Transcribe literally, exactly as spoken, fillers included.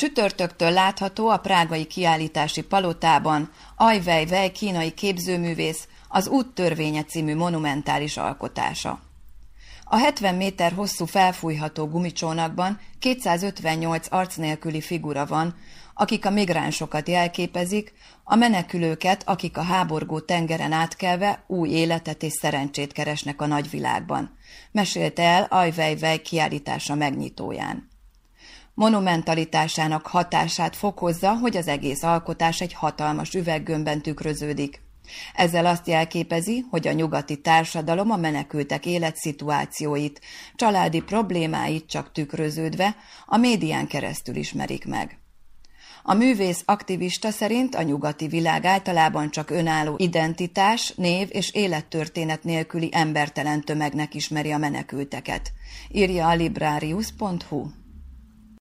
Csütörtöktől látható a prágai kiállítási palotában Ai Weiwei kínai képzőművész az Út törvénye című monumentális alkotása. A hetven méter hosszú felfújható gumicsónakban kétszázötvennyolc arc nélküli figura van, akik a migránsokat jelképezik, a menekülőket, akik a háborgó tengeren átkelve új életet és szerencsét keresnek a nagyvilágban, mesélte el Ai Weiwei kiállítása megnyitóján. Monumentalitásának hatását fokozza, hogy az egész alkotás egy hatalmas üveggömbben tükröződik. Ezzel azt jelképezi, hogy a nyugati társadalom a menekültek életszituációit, családi problémáit csak tükröződve a médián keresztül ismerik meg. A művész aktivista szerint a nyugati világ általában csak önálló identitás, név és élettörténet nélküli embertelen tömegnek ismeri a menekülteket, írja a librarius pont hu.